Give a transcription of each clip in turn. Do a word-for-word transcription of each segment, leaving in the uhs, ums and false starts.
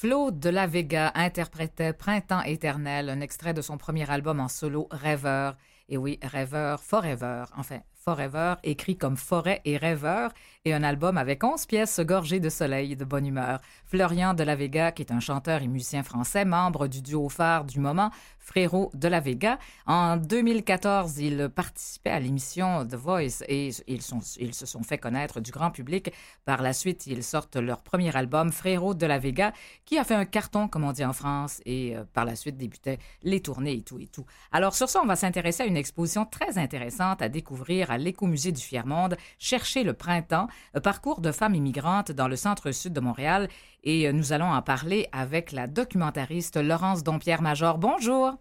Flo de la Vega interprétait Printemps éternel, un extrait de son premier album en solo, Rêveur. Et oui, Rêveur Forever, enfin Forever, écrit comme Forêt et Rêveur, et un album avec onze pièces gorgées de soleil et de bonne humeur. Florian de la Vega, qui est un chanteur et musicien français, membre du duo phare du moment, Frérot de la Vega. En deux mille quatorze, il participait à l'émission The Voice et ils, sont, ils se sont fait connaître du grand public. Par la suite, ils sortent leur premier album, Frérot de la Vega, qui a fait un carton, comme on dit en France, et euh, par la suite débutaient les tournées et tout et tout. Alors sur ça, on va s'intéresser à une exposition très intéressante à découvrir à l'Écomusée du Fier-Monde, Chercher le printemps, parcours de femmes immigrantes dans le centre-sud de Montréal. Et euh, nous allons en parler avec la documentariste Laurence Dompierre-Major. Bonjour!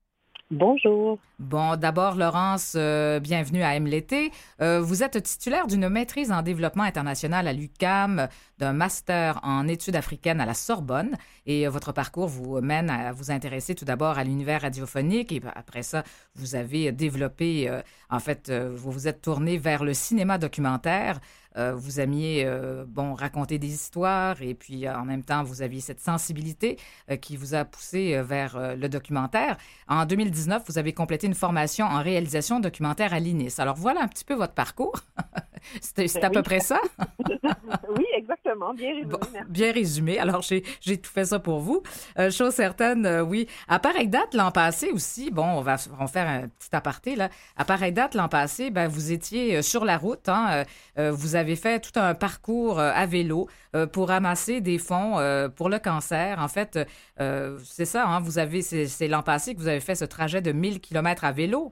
Bonjour. Bon, d'abord, Laurence, euh, bienvenue à Aime l'été. Euh, vous êtes titulaire d'une maîtrise en développement international à l'U Q A M, d'un master en études africaines à la Sorbonne. Et euh, votre parcours vous mène à vous intéresser tout d'abord à l'univers radiophonique. Et après ça, vous avez développé, euh, en fait, euh, vous vous êtes tourné vers le cinéma documentaire. Euh, vous aimiez, euh, bon, raconter des histoires et puis euh, en même temps, vous aviez cette sensibilité euh, qui vous a poussé euh, vers euh, le documentaire. En deux mille dix-neuf, vous avez complété une formation en réalisation documentaire à l'I N I S. Alors voilà un petit peu votre parcours. c'est, c'est à oui. peu près ça? Oui, exactement. Bien résumé. Bon, merci. bien résumé. Alors, j'ai, j'ai tout fait ça pour vous. Euh, chose certaine, euh, oui. À pareille date, l'an passé aussi, bon, on va, on va faire un petit aparté, là. À pareille date, l'an passé, ben, vous étiez euh, sur la route, hein. Euh, euh, vous avez fait tout un parcours euh, à vélo euh, pour ramasser des fonds euh, pour le cancer. En fait, euh, c'est ça, hein. Vous avez, c'est, c'est l'an passé que vous avez fait ce trajet de mille kilomètres à vélo.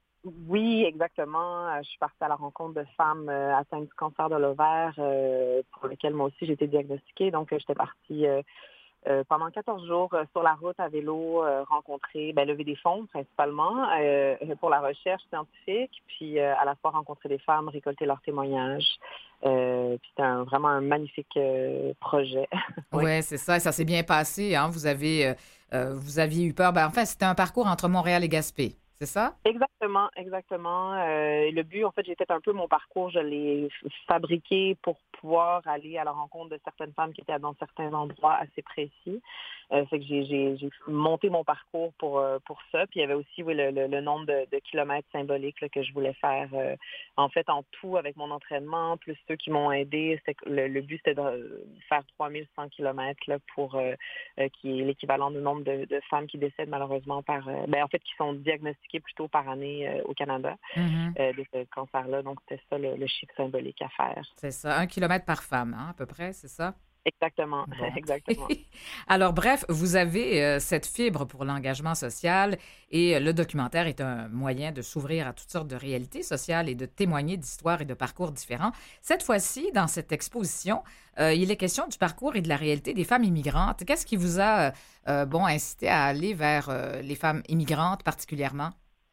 Oui, exactement. Euh, Je suis partie à la rencontre de femmes euh, atteintes du cancer de l'ovaire euh, pour lesquelles moi aussi j'ai été diagnostiquée. Donc, euh, j'étais partie euh, euh, pendant quatorze jours euh, sur la route à vélo, euh, rencontrer, ben, lever des fonds principalement euh, pour la recherche scientifique, puis euh, à la fois rencontrer des femmes, récolter leurs témoignages. Euh, puis c'était un- vraiment un magnifique euh, projet. Oui. Ouais, c'est ça. Ça s'est bien passé, hein. Vous avez, euh, euh, vous aviez eu peur. Ben, enfin, c'était un parcours entre Montréal et Gaspé. C'est ça? Exactement, exactement. Euh, le but, en fait, j'ai fait un peu mon parcours, je l'ai f- fabriqué pour pouvoir aller à la rencontre de certaines femmes qui étaient dans certains endroits assez précis. Euh, fait que j'ai, j'ai, j'ai monté mon parcours pour, euh, pour ça. Puis il y avait aussi oui, le, le, le nombre de, de kilomètres symboliques là, que je voulais faire. Euh, en fait, en tout, avec mon entraînement, plus ceux qui m'ont aidé, c'était, que le, le but, c'était de faire trois mille cent kilomètres là, pour euh, euh, qui est l'équivalent du nombre de, de femmes qui décèdent malheureusement par, euh, ben, en fait, qui sont diagnostiquées plutôt par année euh, au Canada Mhm. euh, de ce cancer-là. Donc, c'était ça le, le chiffre symbolique à faire. C'est ça. Un kilomètre par femme, hein, à peu près, c'est ça? Exactement, Bon. exactement. Alors, bref, vous avez euh, cette fibre pour l'engagement social et euh, le documentaire est un moyen de s'ouvrir à toutes sortes de réalités sociales et de témoigner d'histoires et de parcours différents. Cette fois-ci, dans cette exposition, euh, il est question du parcours et de la réalité des femmes immigrantes. Qu'est-ce qui vous a, euh, euh, bon, incité à aller vers euh, les femmes immigrantes particulièrement?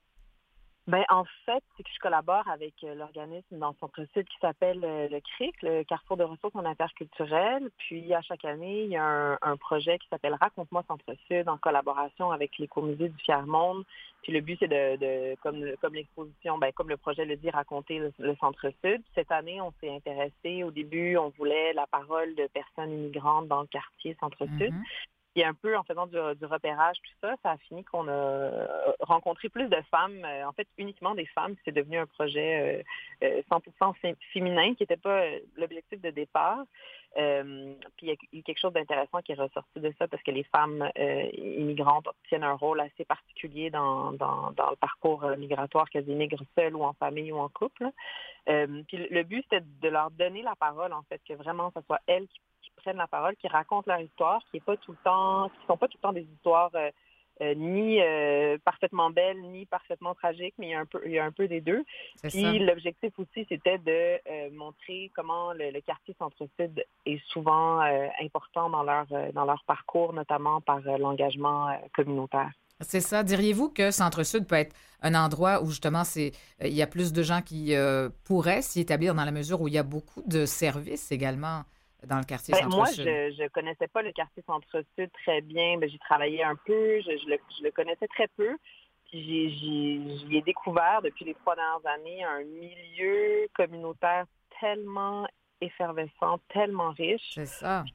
Ben, en fait, c'est que je collabore avec euh, l'organisme dans son sud qui s'appelle euh, le C R I C, le Carrefour de ressources en interculturelles. Puis, à chaque année, il y a un, un projet qui s'appelle Raconte-moi Centre-Sud en collaboration avec l'Écomusée du Fier-Monde. Puis, le but, c'est de, de comme, comme l'exposition, ben, comme le projet le dit, raconter le, le Centre-Sud. Cette année, on s'est intéressé. Au début, on voulait la parole de personnes immigrantes dans le quartier Centre-Sud. Mhm. Et un peu en faisant du, du repérage, tout ça, ça a fini qu'on a euh, rencontré plus de femmes, euh, en fait uniquement des femmes, c'est devenu un projet euh, euh, cent pour cent fé- féminin qui n'était pas euh, l'objectif de départ. Euh, puis il y a eu quelque chose d'intéressant qui est ressorti de ça parce que les femmes euh, immigrantes tiennent un rôle assez particulier dans, dans, dans le parcours euh, migratoire, qu'elles immigrent seules ou en famille ou en couple. Euh, puis le but, c'était de leur donner la parole, en fait, que vraiment, ce soit elles qui, qui prennent la parole, qui racontent leur histoire, qui est pas tout le temps, qui sont pas tout le temps des histoires euh, euh, ni euh, parfaitement belles, ni parfaitement tragiques, mais il y a un peu, il y a un peu des deux. C'est ça. Puis l'objectif aussi, c'était de euh, montrer comment le, le quartier Centre-Sud est souvent euh, important dans leur euh, dans leur parcours, notamment par euh, l'engagement euh, communautaire. C'est ça. Diriez-vous que Centre-Sud peut être un endroit où justement c'est euh, il y a plus de gens qui euh, pourraient s'y établir dans la mesure où il y a beaucoup de services également dans le quartier Ben, moi, Centre-Sud? je je connaissais pas le quartier Centre-Sud très bien. Ben, j'y travaillais un peu, je, je, le, je le connaissais très peu. Puis j'ai, j'ai, j'y ai découvert depuis les trois dernières années un milieu communautaire tellement effervescent, tellement riche. C'est ça. Puis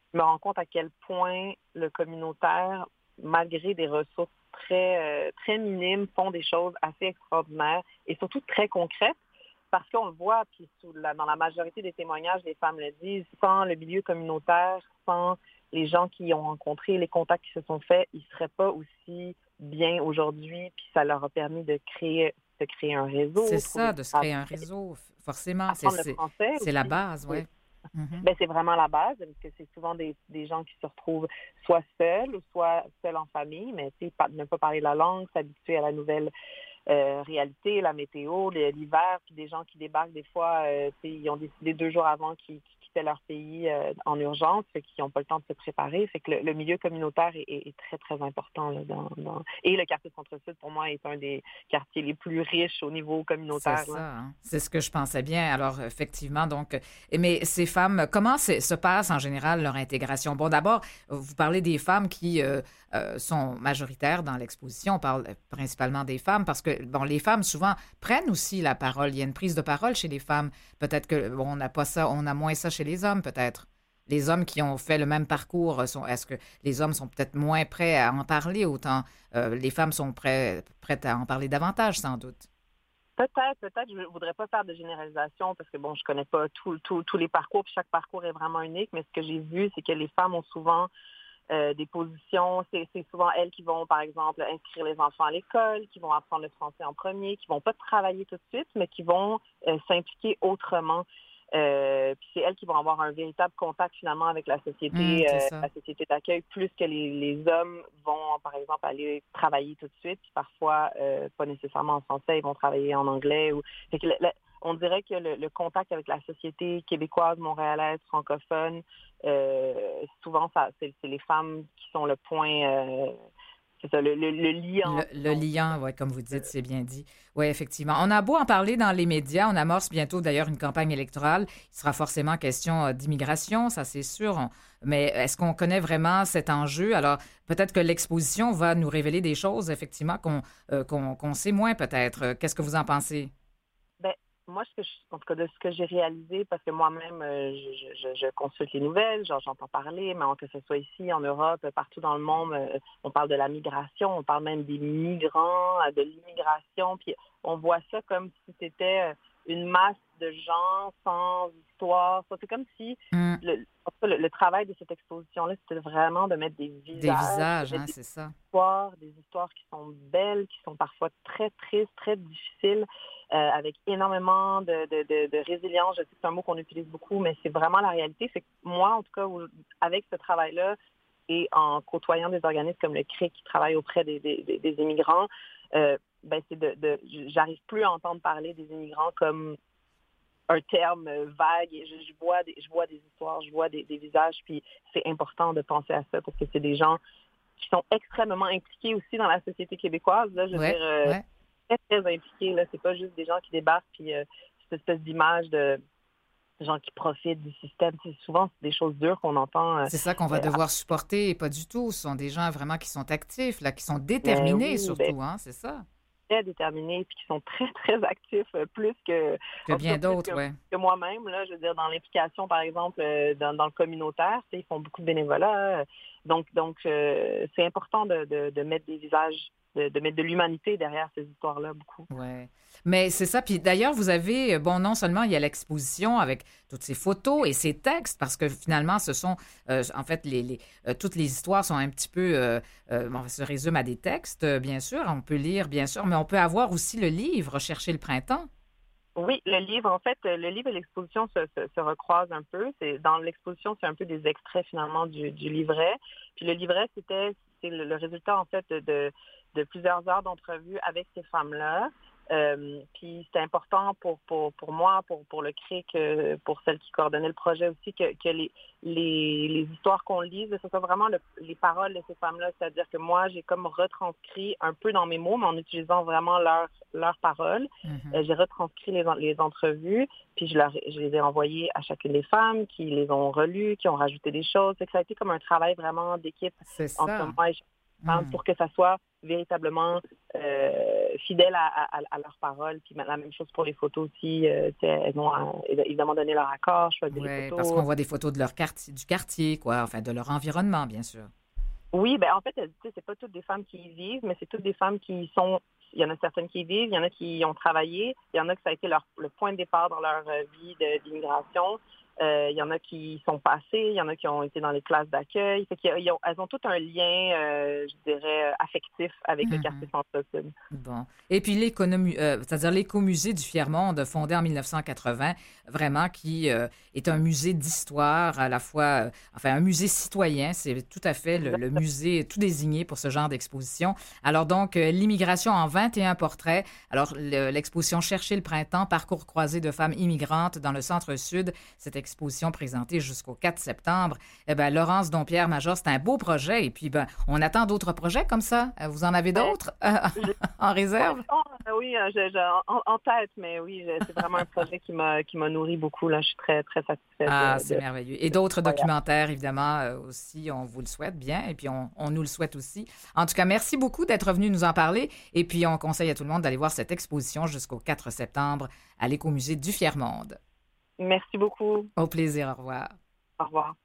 je me rends compte à quel point le communautaire, malgré des ressources très, euh, très minimes, font des choses assez extraordinaires et surtout très concrètes. Parce qu'on le voit, puis sous la, dans la majorité des témoignages, les femmes le disent, sans le milieu communautaire, sans les gens qui ont rencontré, les contacts qui se sont faits, ils ne seraient pas aussi bien aujourd'hui, puis ça leur a permis de créer, de créer un réseau. C'est Trouver ça, du de se créer travail, un réseau, forcément. C'est, apprendre le c'est, français c'est la aussi. base, Oui. oui. Mm-hmm. Ben, c'est vraiment la base, parce que c'est souvent des, des gens qui se retrouvent soit seuls ou soit seuls en famille, mais tu sais, pas, ne pas parler la langue, s'habituer à la nouvelle euh, réalité, la météo, l'hiver, puis des gens qui débarquent des fois, euh, ils ont décidé deux jours avant qu'ils, qu'ils quittaient leur pays euh, en urgence, fait qu'ils n'ont pas le temps de se préparer. Fait que le, le milieu communautaire est, est, est très, très important. Là, dans, dans... Et le quartier Centre-Sud, pour moi, est un des quartiers les plus riches au niveau C'est communautaire. Là. ça, hein. C'est ce que je pensais bien. Alors, effectivement, donc, euh, mais ces femmes, comment c'est- se passe en général leur intégration? Bon, d'abord, vous parlez des femmes qui euh, euh, sont majoritaires dans l'exposition. On parle principalement des femmes parce que, bon, les femmes souvent prennent aussi la parole. Il y a une prise de parole chez les femmes. Peut-être que, bon, on n'a pas ça, on a moins ça chez les hommes, peut-être. Les hommes qui ont fait le même parcours, sont, est-ce que les hommes sont peut-être moins prêts à en parler autant? Euh, les femmes sont prêts, prêtes à en parler davantage, sans doute. Peut-être, peut-être. Je ne voudrais pas faire de généralisation parce que, bon, je connais pas tous tout, tout les parcours, puis chaque parcours est vraiment unique, mais ce que j'ai vu, c'est que les femmes ont souvent euh, des positions, c'est, c'est souvent elles qui vont, par exemple, inscrire les enfants à l'école, qui vont apprendre le français en premier, qui vont pas travailler tout de suite, mais qui vont euh, s'impliquer autrement. Euh, puis c'est elles qui vont avoir un véritable contact finalement avec la Hum, société, c'est euh, ça. la société d'accueil, plus que les, les hommes vont, par exemple, aller travailler tout de suite, puis parfois euh, pas nécessairement en français, ils vont travailler en anglais. Ou... Fait que le, le, on dirait que le, le contact avec la société québécoise, montréalaise, francophone, euh, souvent ça, c'est, c'est les femmes qui sont le point, euh, c'est ça, le, le, le Le, liant, le disons. liant, ouais, comme vous dites, c'est bien dit. Oui, effectivement. On a beau en parler dans les médias, on amorce bientôt d'ailleurs une campagne électorale. Il sera forcément question euh, d'immigration, ça c'est sûr. On- mais est-ce qu'on connaît vraiment cet enjeu? Alors, peut-être que l'exposition va nous révéler des choses, effectivement, qu'on euh, qu'on, qu'on sait moins peut-être. Euh, Qu'est-ce que vous en pensez? Ben, moi, ce que je, en tout cas, de ce que j'ai réalisé, parce que moi-même, euh, je, je, je consulte les nouvelles, genre, j'entends parler, mais que ce soit ici, en Europe, partout dans le monde, euh, on parle de la migration, on parle même des migrants, euh, de l'immigration, puis on voit ça comme si c'était euh, une masse de gens sans histoire. Ça, c'est comme si Hum, le, en tout cas, le, le travail de cette exposition-là, c'était vraiment de mettre des des visages, de visages, mettre hein, des c'est ça. histoires, des histoires qui sont belles, qui sont parfois très tristes, très difficiles, euh, avec énormément de, de, de, de résilience. Je sais que c'est un mot qu'on utilise beaucoup, mais c'est vraiment la réalité. C'est que moi, en tout cas, où- avec ce travail-là et en côtoyant des organismes comme le C R I C qui travaillent auprès des, des, des- des immigrants, euh, ben c'est de, de, j'arrive plus à entendre parler des immigrants comme un terme euh, vague. Et je, je vois des, je vois des histoires, je vois des, des visages, puis c'est important de penser à ça parce que c'est des gens qui sont extrêmement impliqués aussi dans la société québécoise. Là, je veux Ouais, dire, euh, ouais. très, très impliqués. Là. C'est pas juste des gens qui débarquent puis euh, cette espèce d'image de gens qui profitent du système. C'est souvent, c'est des choses dures qu'on entend. Euh, C'est ça qu'on va euh, devoir supporter, et pas du tout. Ce sont des gens vraiment qui sont actifs, là, qui sont mais déterminés oui, ben, surtout, hein, c'est ça. très déterminés puis qui sont très, très actifs, euh, plus que, Que en tout cas, bien plus d'autres, que, ouais. que moi-même. Là, je veux dire, dans l'implication, par exemple, euh, dans, dans le communautaire, tu sais, ils font beaucoup de bénévolat. euh, donc, donc euh, c'est important de, de, de mettre des visages, de, de mettre de l'humanité derrière ces histoires-là, beaucoup. Ouais. Mais c'est ça. Puis d'ailleurs, vous avez, euh, bon, non seulement il y a l'exposition avec toutes ces photos et ces textes, parce que finalement, ce sont, euh, en fait, les, les, euh, toutes les histoires sont un petit peu, euh, euh, bon, se résument à des textes, euh, bien sûr. On peut lire, bien sûr, mais on peut avoir aussi le livre Chercher le printemps. Oui, le livre, en fait, le livre et l'exposition se, se, se recroisent un peu. C'est, dans l'exposition, c'est un peu des extraits finalement du, du livret. Puis le livret, c'était c'est le, le résultat en fait de, de, de plusieurs heures d'entrevue avec ces femmes-là. Euh, puis c'était important pour, pour, pour moi, pour, pour le C R I C, euh, pour celle qui coordonnait le projet aussi, que, que les, les, les histoires qu'on lise, ce soit vraiment le, les paroles de ces femmes-là. C'est-à-dire que moi, j'ai comme retranscrit un peu dans mes mots, mais en utilisant vraiment leurs leurs paroles. Mhm. Euh, j'ai retranscrit les, les entrevues, puis je, leur, je les ai envoyées à chacune des femmes qui les ont relues, qui ont rajouté des choses. C'est que ça a été comme un travail vraiment d'équipe C'est entre ça. moi et femmes, Mm. pour que ça soit véritablement euh, fidèle à, à, à leurs paroles. Puis la même chose pour les photos aussi. Euh, elles ont euh, évidemment donné leur accord, choisi les Oui, parce qu'on photos. voit des photos de leur quartier, du quartier, quoi, enfin de leur environnement, bien sûr. Oui, ben en fait, tu sais, c'est pas toutes des femmes qui y vivent, mais c'est toutes des femmes qui sont. Il y en a certaines qui y vivent, il y en a qui ont travaillé, il y en a que ça a été leur, le point de départ dans leur euh, vie de- d'immigration. Euh, il y en a qui sont passées, il y en a qui ont été dans les classes d'accueil. Fait qu'il y a- ils ont- elles ont tout un lien, euh, je dirais, affectif avec le quartier Mhm. Centre-Sud. Bon. Et puis l'économie, euh, c'est-à-dire l'écomusée du Fier-Monde, fondé en mille neuf cent quatre-vingts, vraiment qui euh, est un musée d'histoire à la fois, euh, enfin un musée citoyen, c'est tout à fait le, le musée tout désigné pour ce genre d'exposition. Alors donc, euh, l'immigration en vingt et un portraits. Alors le- l'exposition Chercher le printemps, parcours croisé de femmes immigrantes dans le centre-sud, cette exposition présentée jusqu'au quatre septembre. Eh bien, Laurence Dompierre-Major, c'est un beau projet et puis ben, on attend d'autres projets comme ça. Euh, Vous en avez Ben, d'autres? En réserve? Oh, euh, oui, euh, je- je- en, en tête, mais oui, je- c'est vraiment un projet qui m'a qui m'a nourri beaucoup. Là, je suis très très satisfaite Ah, de, c'est de, merveilleux. Et de ce d'autres voyage. documentaires, évidemment, euh, aussi, on vous le souhaite bien, et puis on, on nous le souhaite aussi. En tout cas, merci beaucoup d'être venu nous en parler, et puis on conseille à tout le monde d'aller voir cette exposition jusqu'au quatre septembre à l'Écomusée du Fier-Monde. Merci beaucoup. Au plaisir, au revoir. Au revoir.